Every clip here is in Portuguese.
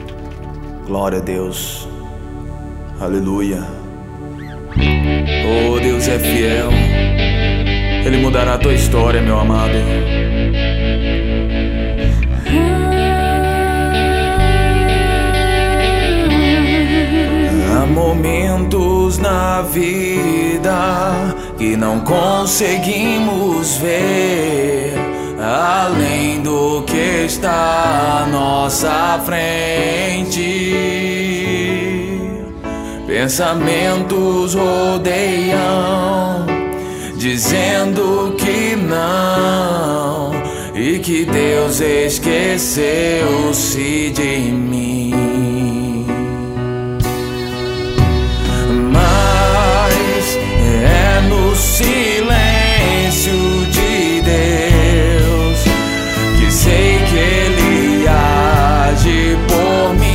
Glória a Deus. Aleluia. Oh, Deus é fiel. Ele mudará a tua história, meu amado. Há momentos na vida que não conseguimos ver além do que está à nossa frente. Pensamentos rodeiam, dizendo que não, e que Deus esqueceu-se de mim. Mas é no silêncio de Deus que sei que Ele age por mim.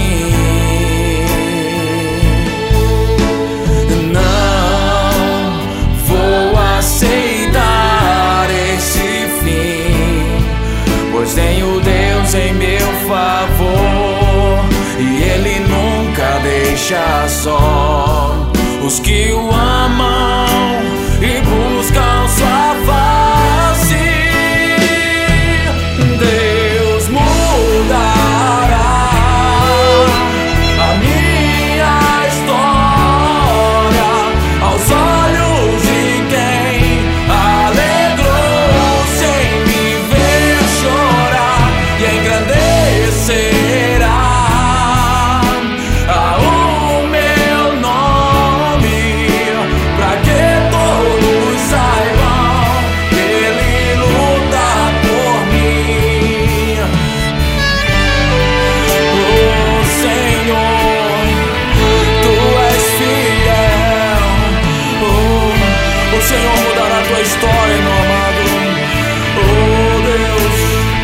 Não vou aceitar esse fim, pois tenho Deus em meu favor, e Ele nunca deixa só os que o amam e buscam sua face. Deus mudará a minha história aos olhos de quem alegrou-se em me ver chorar, e engrandecerá o meu nome, pra que todos saibam que Ele luta por mim. Oh Senhor, Tu és fiel. O Senhor mudará a tua história, meu amado. Oh Deus.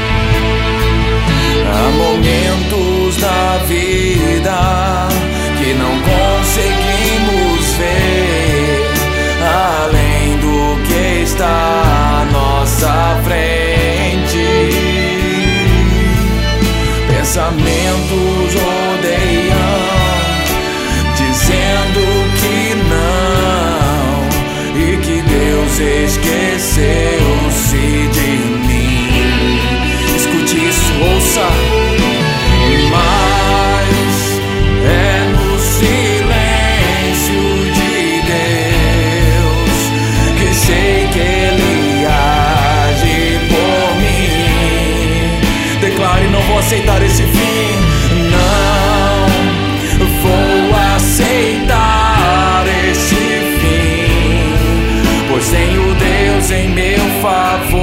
Há momentos da vida que não conseguimos ver além do que está à nossa frente. Pensamentos rodeiam, dizendo que não, e que Deus esqueceu-se de mim. Escute isso, ouça. Mas é no silêncio de Deus que sei que Ele age por mim. Declare: não vou aceitar esse fim. Não vou aceitar esse fim, pois tenho Deus em meu favor,